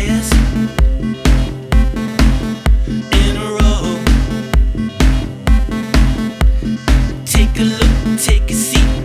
days in a row. Take a look, take a seat.